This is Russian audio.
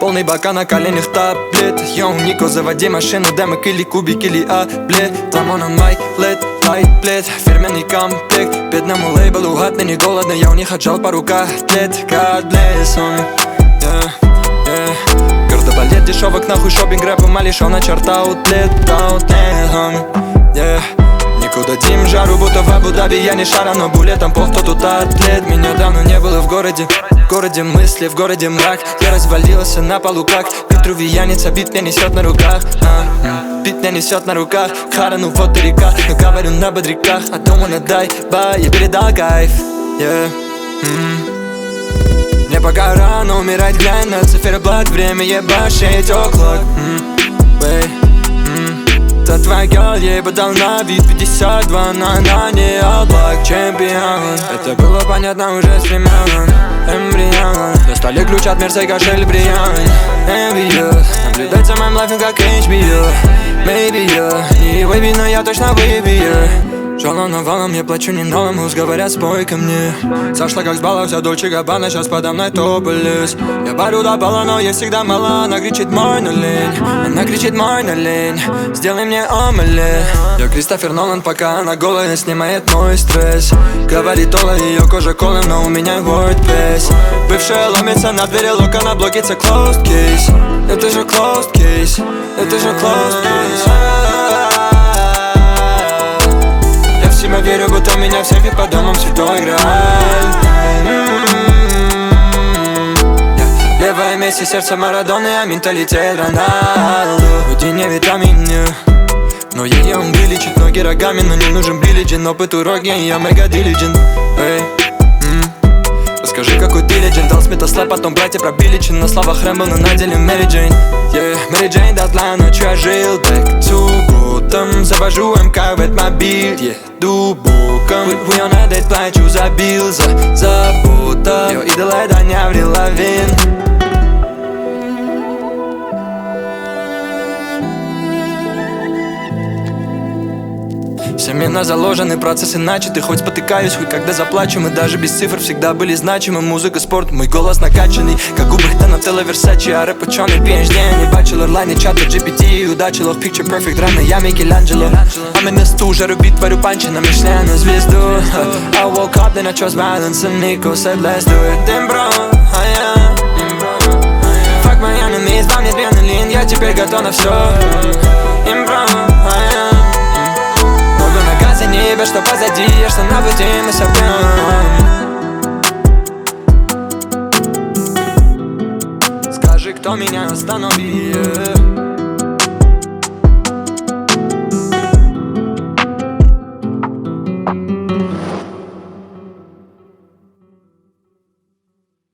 полный бака на коленях таблет. Йоу, Нико, заводи машину, демок или кубик или аблет. Ламон on my led, light плед, фирменный комплект. Бедному лейблу гадно, не голодно, я у них отжал пару котлет. God bless, homie, yeah. Кардебалет, дешевок, нахуй шопинг, рэпом, а лишь он на черт аутлет, homie, yeah. Никуда дим жару, будто в Абу-Даби, я не шара, но булетом пох, кто тут атлет. Меня давно не было в городе мысли, в городе мрак. Я развалился на полу как петрувиянец, бит меня несет на руках, бит меня несет на руках. Хара, ну вот и река, но говорю на бодряках. I don't wanna die, bye, я передал кайф, yeah. Мне пока рано умирать, глянь на циферблат. Время ебашить оклок, это твоя girl, ей бы дал на вид 52, но она не облак, чемпион. Это было понятно уже с времен эмбриона. На столе ключ от Мерса и кошель бриллиант. Envious, наблюдать за моим лайфом как HBO. Maybe я не вейби, но я точно выбью. Жалом навалом, я плачу не новым, уж говорят, спой ко мне. Сошла как с балла, вся Дольче Габбана, сейчас подо мной топлес. Я барю до балла, но ей всегда мало. Она кричит мой, но лень, она кричит мой, но лень. Сделай мне омелет. Я Кристофер Нолан, пока она голая, снимает мой стресс. Говорит Ола, ее кожа колем, но у меня WordPress. Бывшая ломится на двери, лока на блоке, это closed case. Это же closed case, это же closed case. Я верю, будто меня в сейфе по домам святой Грааль. Левое Месси, сердце Марадоны, а менталитет Роналду. Уйди не витамин, но ее он вылечит ноги рогами, но не нужен билиджин. Опыт уроки, я мега дилиджен. Расскажи, какой ты легенд. Дал Смита слайд, потом братья про Биличин. На словах Рэмбл, но на деле Мэри Джейн. Мэри Джейн дотла, ночью я жил back to Gotham. Завожу МК в Эдмобиль, еду боком. We on a date, плачу за билл, за забота. Ее идола это не Аврил Лавин. Семена заложены, процессы начаты. Хоть спотыкаюсь, хоть когда заплачу. Мы даже без цифр всегда были значимы. Музыка, спорт, мой голос накачанный, как у Донателло, Версачи, а рэп ученый PhD. Не бачелор, лайне, чата, GPT. Удачи, love, picture, perfect, рано я Микеланджело. А меня стужа, рубит, варю панчи на Мишлену звезду. I woke up, then I chose violence, and Nico said let's do it. Damn, bro, fuck my enemies, во мне адреналин. Я теперь готов на все. Небо, что позади, я что на пути, мы собьем. Скажи, кто меня остановил.